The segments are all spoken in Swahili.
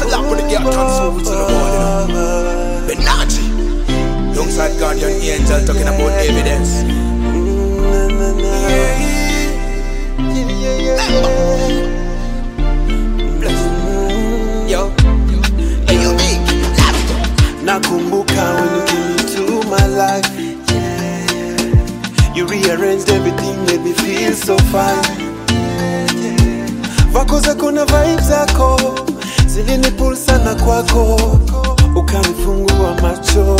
slap when they get transferred to the wall, you know. Benati, alongside Guardian Angel talking about evidence. Yo, hey you big, Nakumbuka when you came into my life. You rearranged everything, made me feel so fine. Vako zako na vibes zako zilinipull sana kwako, ukanifungua macho,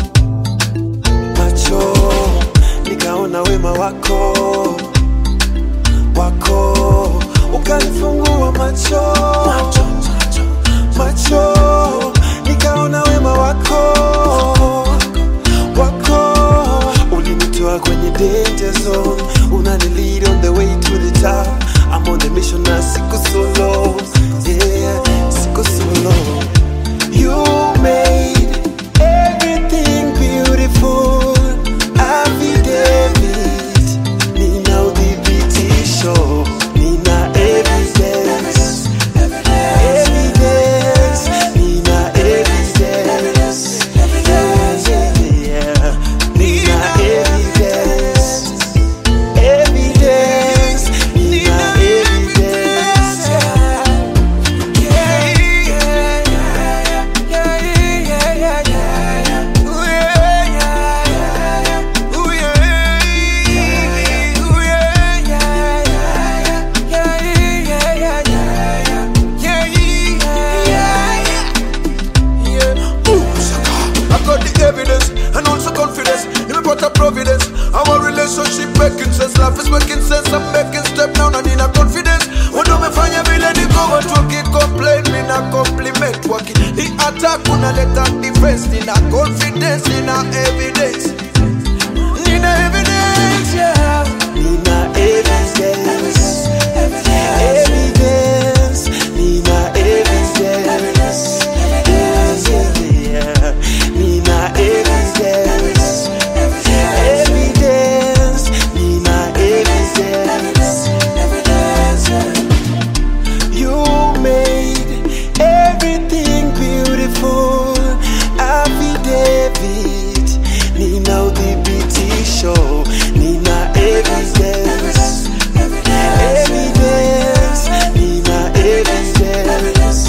nikaona wema wako, ukanifungua macho, nikaona wema wako, ulinitoa kwenye danger zone, unani lead on the way to the top. I'm on the mission now, siko solo, yeah, siko solo. You made everything beautiful. Affidavit, Nina UDBT show, Nina evidence, Nina evidence, yeah, Nina evidence, Providence. Our relationship making sense, life is making sense. I'm making step now, I need a confidence. When me fanya vile niko watu wakicomplain, me na compliment waki. The attack una let out defense, nina confidence, nina evidence, yeah. Nina evidence, Nina evidence, yeah. Nina evidence. You made everything beautiful. Affidavit, Nina UDBT show, Nina evidence, Nina evidence, Nina evidence,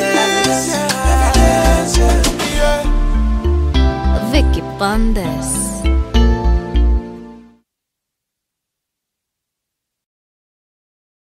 Vicky Bandes.